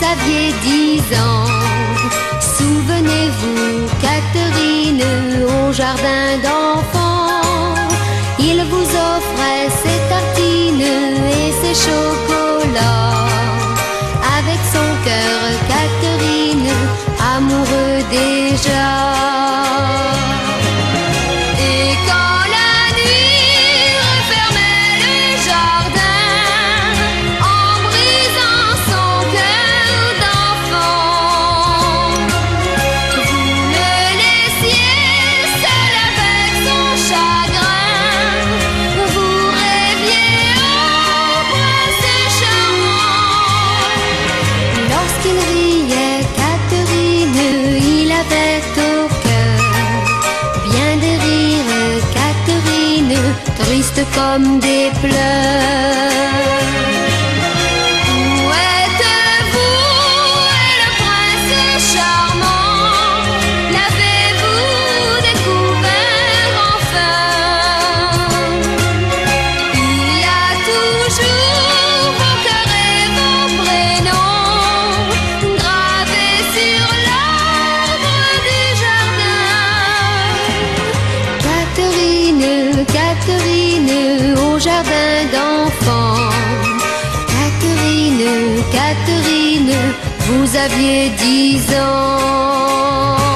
aviez 10 ans. Souvenez-vous, Catherine, au jardin d'enfants, il vous offrait ses tartines et ses chocolats. Avec son cœur, Catherine, amoureux déjà. Et quand la nuit refermait le jardin, en brisant son cœur d'enfant, vous le laissiez seul avec son chagrin. Vous rêviez au prince charmant. Lorsqu'il riait, Catherine, il avait au cœur bien des rires, Catherine, triste comme des pleurs. Où êtes-vous, le prince charmant? L'avez-vous découvert enfin? Il y a toujours vos cœurs et vos prénoms gravés sur l'arbre du jardin. Catherine, Catherine, au jardin d'enfants. Catherine, Catherine, vous aviez 10 ans.